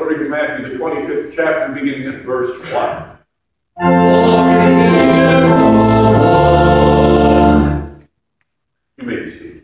according to Matthew, the 25th chapter, beginning at verse 1. You may be seated.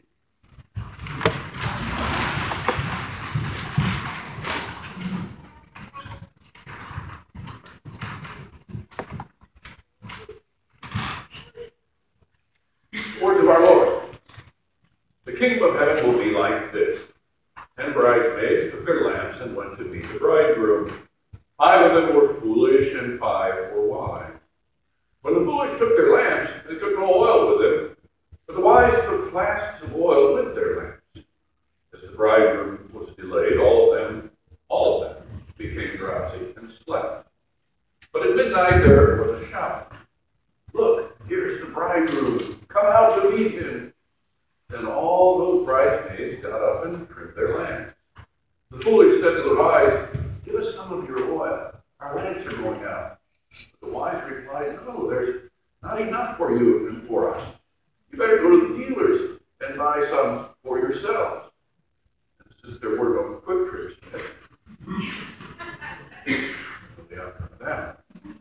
Words of our Lord. The kingdom of heaven will be like this. 10 bridesmaids took their lamps and went to meet the bridegroom. 5 of them were foolish and 5 were wise. When the foolish took their lamps, they took no oil with them, but the wise took flasks of oil with their lamps. As the bridegroom was delayed, all of them became drowsy and slept. But at midnight there was a shout. Look, here's the bridegroom. Come out to meet him. Then all those bridesmaids got up and trimmed their lamps. The foolish said to the wise, give us some of your oil. Our lamps are going out. But the wise replied, no, there's not enough for you and for us. You better go to the dealers and buy some for yourselves. And since there were no quick trips yet, the outcome of that.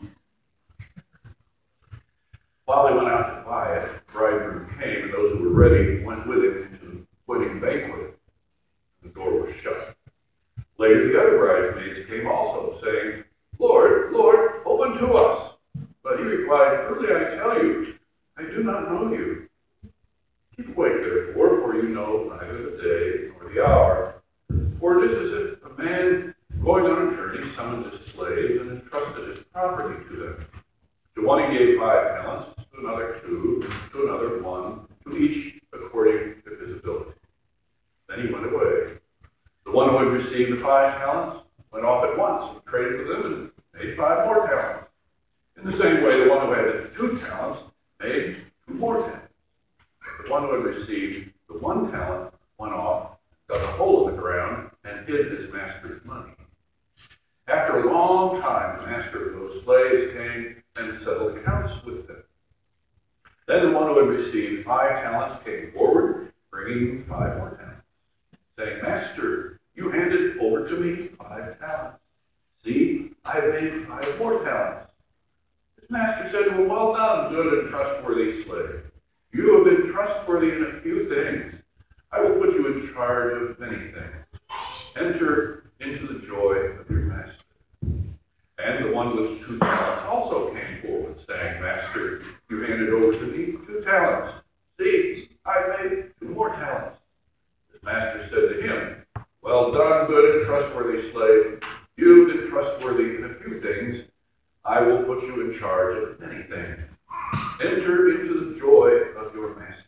While they went out to buy it, the bridegroom came, and those who were ready went with him into the wedding banquet. The door was shut. Later the other bridesmaids came also, saying, Lord, Lord, open to us. But he replied, truly I tell you, I do not know you. Keep awake, therefore, for you know neither the day nor the hour. For it is as if a man going on a journey summoned his slaves and entrusted his property to them. To one he gave 5 talents, to another 2, to another 1, to each according to his ability. Then he went away. The one who had received the 5 talents went off at once and traded with them and made 5 more talents. In the same way, the one who had the 2 talents made 2 more talents. The one who had received the 1 talent went off, dug a hole in the ground, and hid his master's money. After a long time, the master of those slaves came and settled accounts with them. Then the one who had received 5 talents came forward, bringing 5 more talents, saying, Master, you handed over to me 5 talents. See, I have made 5 more talents. His master said to him, well done, good and trustworthy slave. You have been trustworthy in a few things. I will put you in charge of many things. Enter into the joy of your master. And the one with 2 talents also came forward, saying, Master, you handed over to me 2 talents. See, I made 2 more talents. His master said to him, well done, good and trustworthy slave. You've been trustworthy in a few things. I will put you in charge of many things. Enter into the joy of your master.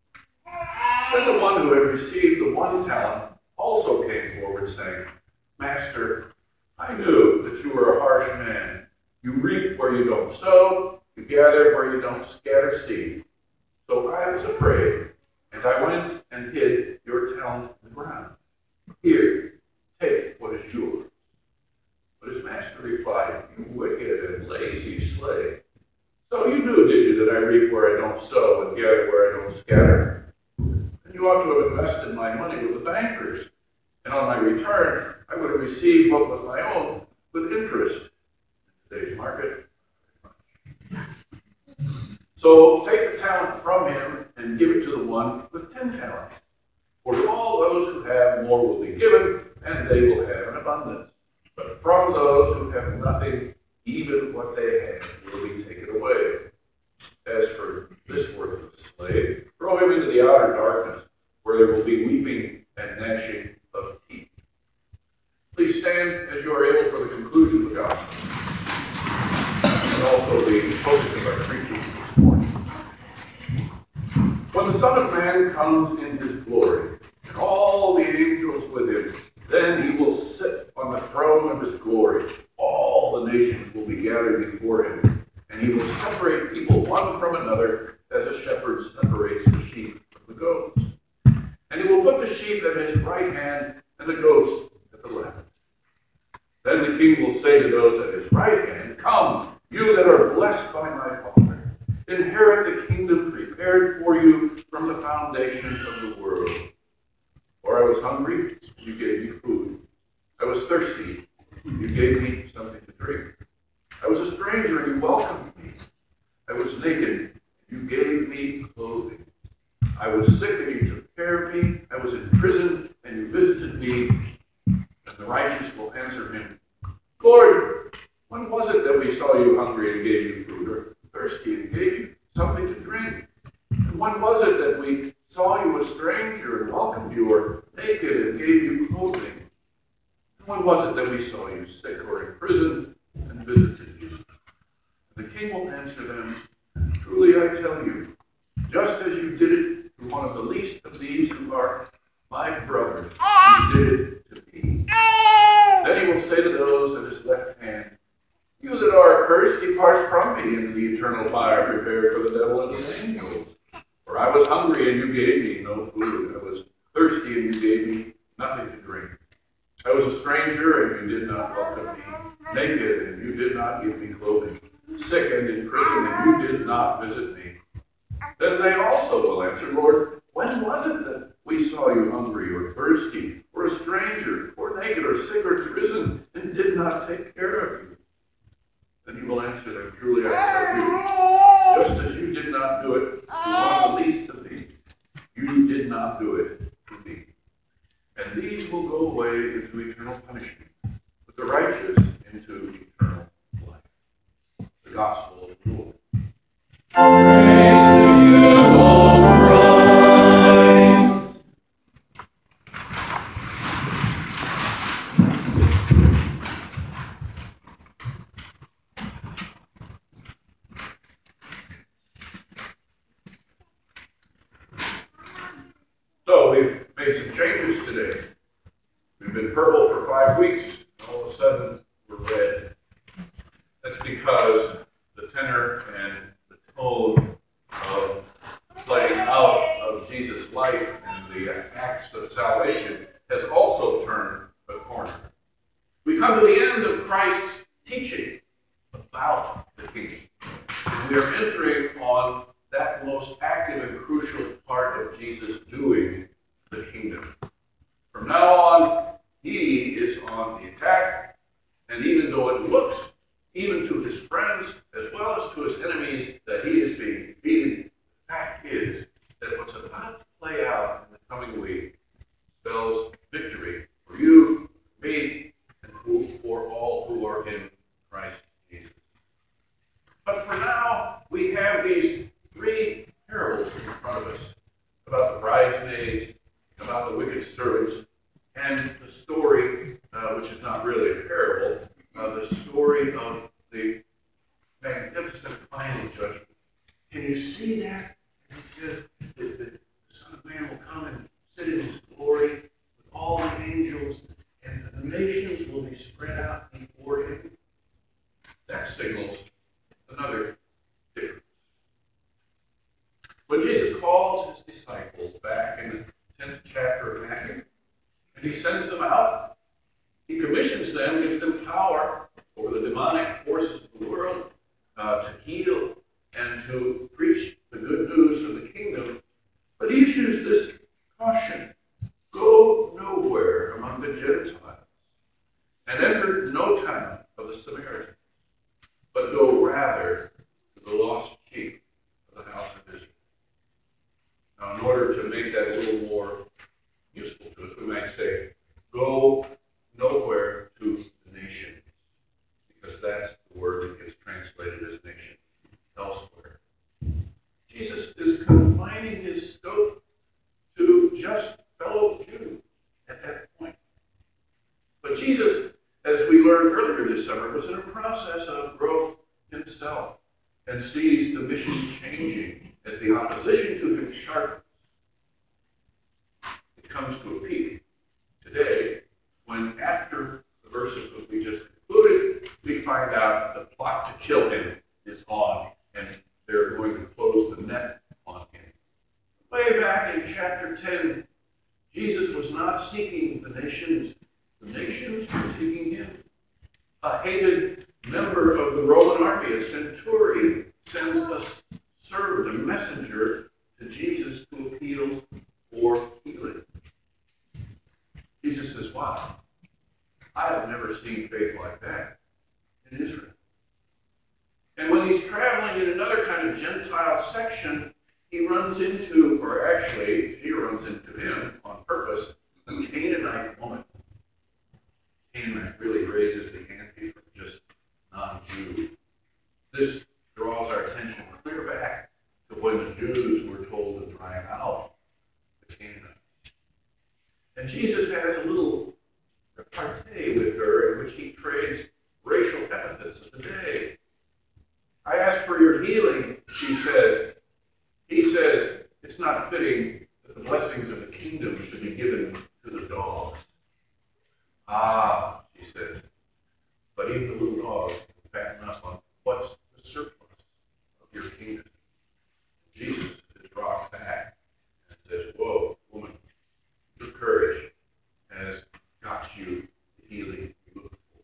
Then the one who had received the 1 talent also came forward, saying, Master, I knew that you were a harsh man. You reap where you don't sow, you gather where you don't scatter seed. So I was afraid, and I went and hid your talent in the ground. Here, take what is yours. But his master replied, you wicked and lazy slave. So you knew, did you, that I reap where I don't sow and gather where I don't scatter? And you ought to have invested my money with the bankers. And on my return, I would have received what was my own with interest. In today's market. So take the talent from him and give it to the one with 10 talents. For to all those who have, more will be given, and they will have an abundance. But from those who have nothing, even what they have will be taken away. As for this worthless slave, throw him into the outer darkness, where there will be weeping and gnashing of teeth. Please stand as you are able for the conclusion of the gospel, and also the focus of our preaching this morning. When the Son of Man comes in his glory, and all the angels with him, then he will sit on the throne of his glory. All the nations will be gathered before him, and he will separate people one from another, as a shepherd separates the sheep from the goats. And he will put the sheep at his right hand and the goats at the left. Then the king will say to those at his right hand, come, you that are blessed by my Father, inherit the kingdom prepared for you from the foundation of the world. For I was hungry, and you gave me food. I was thirsty, you gave me something to drink. I was a stranger, and you welcomed me. I was naked, and you gave me clothing. I was sick, and you took care of me. I was in prison, and you visited me. And the righteous will answer him, Lord, when was it that we saw you hungry and gave you food, or thirsty and gave you something to drink? And when was it that we saw you a stranger and welcomed you, or naked and gave you clothing? And when was it that we saw you sick or in prison and visited you? And the king will answer them, Truly I tell you, just as you did it to one of the least of these who are my brothers, you did it to me. Then he will say to those at his left hand, You that are accursed, depart from me into the eternal fire prepared for the devil and his angels. For I was hungry, and you gave me no food. I was thirsty, and you gave me nothing to drink. I was a stranger, and you did not welcome me. Naked, and you did not give me clothing. Sick and in prison, and you did not visit me. Then they also will answer, Lord, when was it that we saw you hungry or thirsty, or a stranger, or naked, or sick, or in prison, and did not take care of you? Then he will answer them, Truly I tell you, just as you did not do it to one of the least of these, you did not do it to me. And these will go away into eternal punishment, but the righteous into eternal life. The gospel of the Lord. Praise to you, O Christ. So we've made some changes today. We've been purple for 5 weeks, and all of a sudden we're red. That's because the tenor and the tone of playing out of Jesus' life and the acts of salvation has also turned a corner. We come to the end of Christ's teaching about the kingdom. We are entering on that most active and crucial part of Jesus doing the kingdom. From now on, he is on the attack, and even though it looks, even to his friends as well as to his enemies, that he is being defeated, the fact is that what's about to play out in the coming week spells victory for you, for me, and for all who are in Christ Jesus. But for now, we have these 3 parables in front of us about the bridesmaids, about the wicked servants, and the story, which is not really a parable, the story of the magnificent final judgment. Can you see that? He says that the Son of Man will come and sit in his glory with all the angels, and the nations will be spread out before him. That signals another difference. When Jesus calls his disciples back in the 10th chapter of Matthew, and he sends them out, he commissions them, gives them power over the demonic forces of the world to heal and to preach the good news of the kingdom. But he issues this caution: go nowhere among the Gentiles and enter no town of the Samaritans, but go rather to the lost sheep of the house of Israel. Now, in order to make that a little more useful to us, we might say, go nowhere to the nations, because that's the word that gets translated as nation elsewhere. Jesus is confining his scope to just fellow Jews at that point. But Jesus, as we learned earlier this summer, was in a process of growth himself and sees the mission changing as the opposition to him sharpens. It comes to a peak today when, after the verses that we just concluded, we find out the plot to kill him is on, and they're going to close the net on him. Way back in chapter 10, Jesus was not seeking the nations. The nations were seeking him. A hated member of the Roman army, a centurion, sends a servant, a messenger, to Jesus to appeal for healing. Jesus says, wow, I have never seen faith like that in Israel. And when he's traveling in another kind of Gentile section, he runs into, or actually, she runs into him on purpose, a Canaanite woman. Canaanite really raises the ante from just non-Jew. This draws our attention clear back to when the Jews were told to drive out the Canaanites. And Jesus has a little repartee with her in which he trades racial epithets of the day. I ask for your healing, she says. He says, it's not fitting that the blessings of the kingdom should be given to the dogs. Ah, she says, but even the little dogs can fatten up on what's the surplus of your kingdom. Jesus just rocks back and says, whoa, woman, your courage has got you the healing you look for.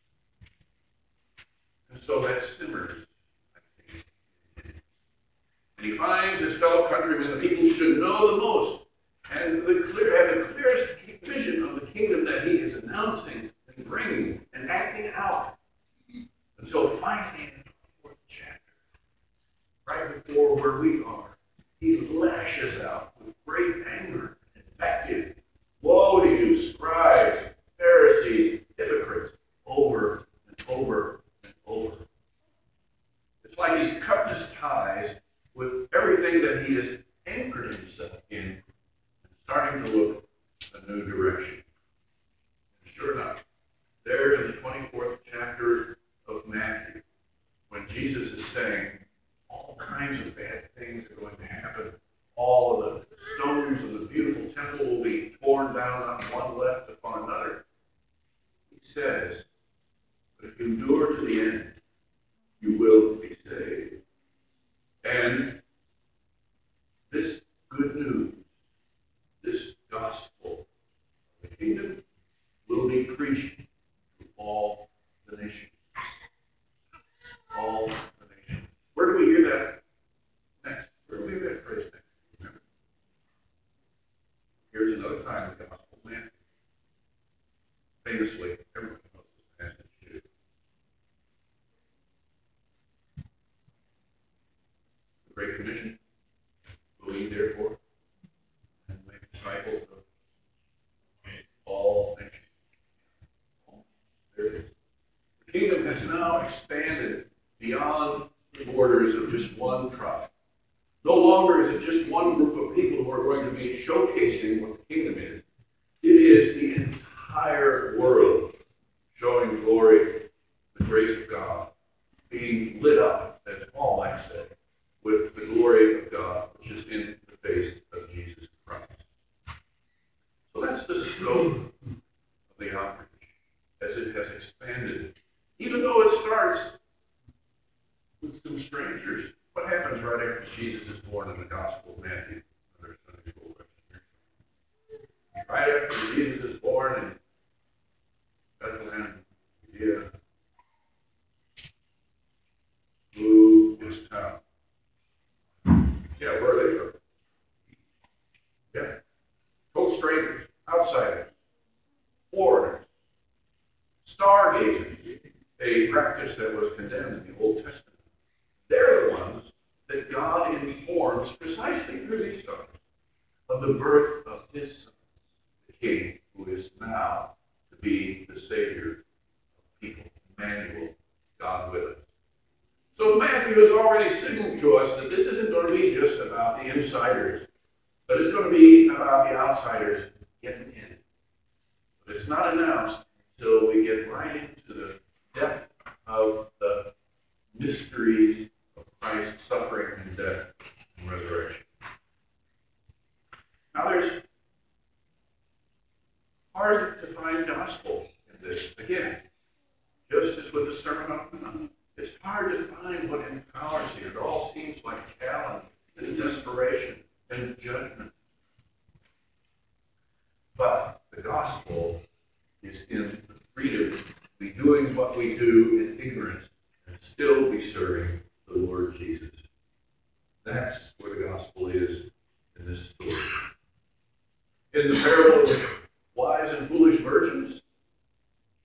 And so that simmers, I think. And he finds his fellow countrymen, the people who should know the most, and have the clearest vision of the kingdom that he is announcing and bringing and acting out. Until finally in the 24th chapter, right before where we are, he lashes out with great anger and invective. Woe to you, scribes, Pharisees, hypocrites, over and over and over. It's like he's cutting his ties with everything that he has anchored himself in and starting to look a new direction. And sure enough, there in the 24th chapter of Matthew, when Jesus is saying all kinds of bad things are going to happen, all of the stones of the beautiful temple will be torn down, not one left upon another, he says, but if you endure to the end, you will be saved. And this good news, this gospel of the kingdom will be preached to all the nations. All the nations. Where do we hear that next? Where do we hear that phrase next? Remember? Here's another time the gospel of Matthew. Famously, everyone knows this passage too. The Great Commission. Believe, therefore, and make disciples of all nations. There it is. The kingdom has now expanded beyond the borders of just one tribe. No longer is it just one group of people who are going to be showcasing what the kingdom is. It is the entire world showing glory, the grace of God, being lit up, as Paul might say, with the glory of God, which is in the face of Jesus Christ. So that's the scope of the outreach as it has expanded. Even though it starts with some strangers, what happens right after Jesus is born in the Gospel of Matthew? Another Sunday school question here. Right after Jesus is born in Bethlehem, Judea, who is town? Yeah, where are they from? Yeah. Total strangers, outsiders, foreigners, stargazers, a practice that was condemned in the Old Testament. They're the ones that God informs precisely through these stars of the birth of his son, the King, who is now to be the Savior of people, Emmanuel, God with us. So Matthew has already signaled to us that this isn't going to be just about the insiders, but it's going to be about the outsiders getting in. But it's not announced until we get right into the depth of the mysteries of Christ's suffering and death and resurrection. Now there's hard to find gospel in this. Again, just as with the Sermon on the Mount, it's hard to find what empowers you. It all seems like challenge and desperation and judgment. But the gospel is in the freedom to be doing what we do in ignorance and still be serving the Lord Jesus. That's where the gospel is in this story. In the parable of wise and foolish virgins,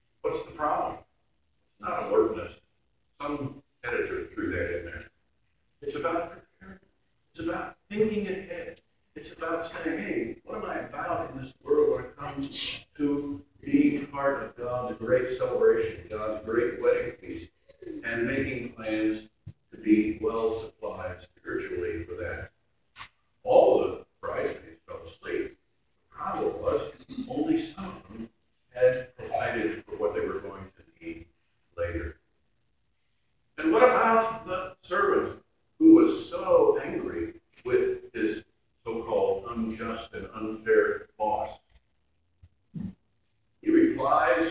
saying, hey, what am I about in this world when it comes to being part of God's great celebration, God's great wedding feast, and making plans to be well supplied spiritually for that? All of the bridesmaids fell asleep. The problem was only some of them had provided for what they were going to need later. And what about the servant who was so angry with his so-called unjust and unfair boss? He replies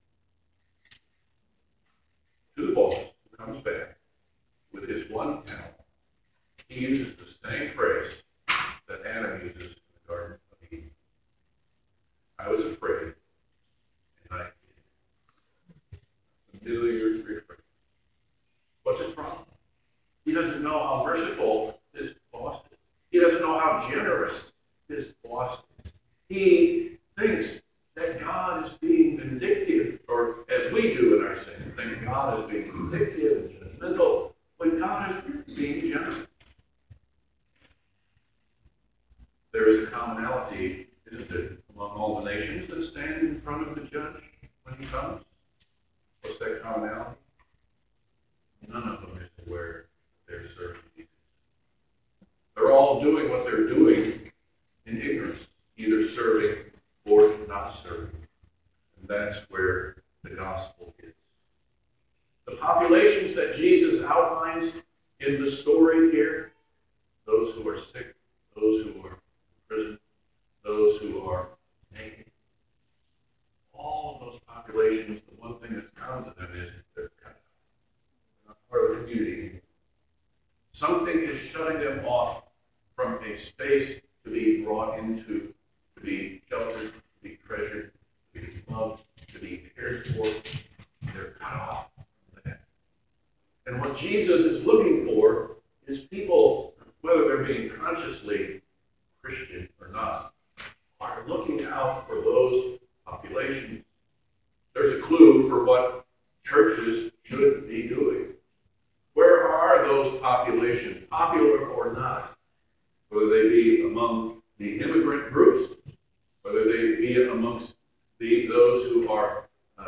to the boss who comes back with his one talent. He uses the same phrase that Adam uses in the Garden of Eden. I was afraid, and I hid. Familiar phrase. What's his problem? He doesn't know how merciful his boss is. He doesn't know how generous his boss is. He thinks that God is being vindictive, or as we do in our sin, think God is being vindictive and judgmental, when God is being generous. There is a commonality, isn't it, among all the nations that stand in front of the judge when he comes? What's that commonality? None of them is aware they're serving Jesus. They're all doing what they're doing in ignorance, either serving or not serving. And that's where the gospel is. The populations that Jesus outlines in the story here, those who are sick, those who are in prison, those who are naked, all of those populations, the one thing that's common to them is they're cut out. They're not part of the community anymore. Something is shutting them off from a space to be brought into, to be sheltered, to be treasured, to be loved, to be cared for. They're cut off from that. And what Jesus is looking for is people, whether they're being consciously Christian or not, are looking out for those populations. There's a clue for what churches should be doing. Where are those populations, popular or not? Whether they be among the immigrant groups, whether they be amongst those who are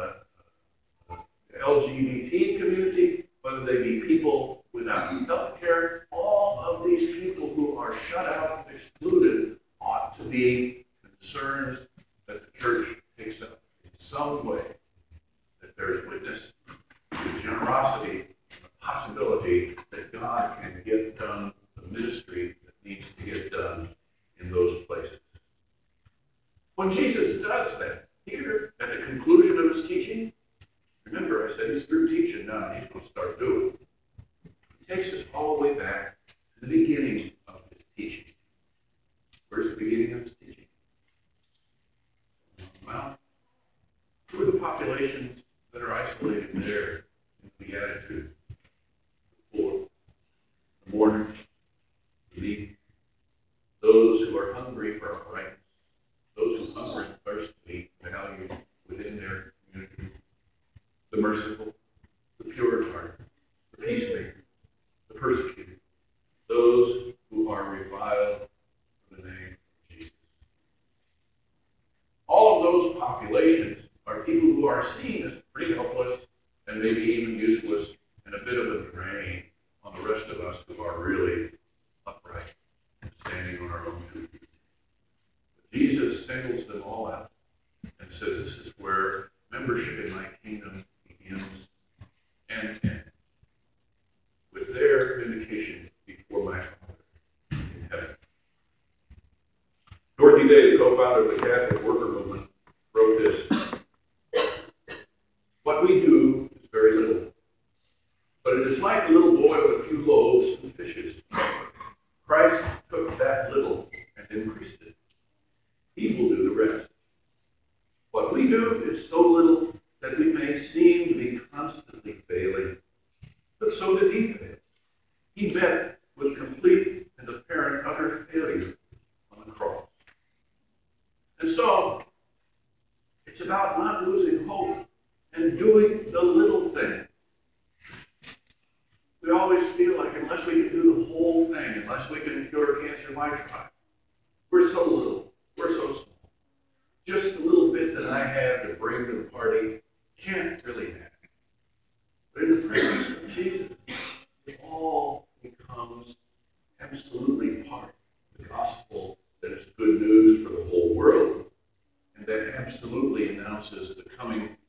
LGBT community, whether they be people without health care, all of these people who are shut out and excluded ought to be concerns that the church takes up in some way, that there's witness to generosity, the possibility that God can get done the ministry that needs to get done in those places. When Jesus does that, here at the conclusion of his teaching, remember I said he's through teaching now, he's going to start doing. He takes us all the way back to the beginning of his teaching. Where's the beginning of his teaching? Well, who are the populations that are isolated there in the Beatitudes? The poor, the mourners, the meek, those who are hungry for uprightness, those who hunger and thirst to be valued within their community, the merciful, the pure in heart, the peacemaker, the persecuted, those who are reviled for the name of Jesus. All of those populations are people who are seen as pretty helpless and maybe even useless and a bit of a drain on the rest of us who are really upright, standing on our own two feet. Jesus singles them all out and says this is where membership in my kingdom begins and ends, with their vindication before my Father in heaven. Dorothy Day, the co-founder of the Catholic Worker Movement, wrote this: what we do is very little, but it is like a little boy with a few loaves and fishes. Christ took that little and increased it. He will do the rest. What we do is so little that we may seem to be constantly failing, but so did he fail. He met with complete and apparent utter failure on the cross. And so, it's about not losing hope and doing the little thing. We always feel like unless we can do the whole thing, unless we can cure cancer, why try? We're so it that I have to bring to the party can't really happen. But in the presence of Jesus, it all becomes absolutely part of the gospel that is good news for the whole world, and that absolutely announces the coming